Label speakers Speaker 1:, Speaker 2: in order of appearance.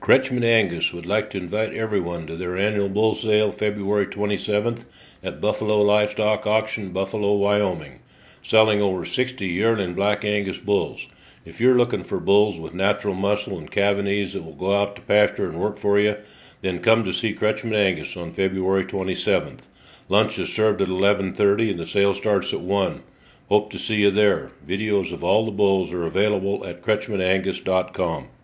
Speaker 1: Kretschmann Angus would like to invite everyone to their annual bull sale February 27th at Buffalo Livestock Auction, Buffalo, Wyoming, selling over 60 yearling Black Angus bulls. If you're looking for bulls with natural muscle and cavities that will go out to pasture and work for you, then come to see Kretschmann Angus on February 27th. Lunch is served at 11:30 and the sale starts at 1. Hope to see you there. Videos of all the bulls are available at KretschmannAngus.com.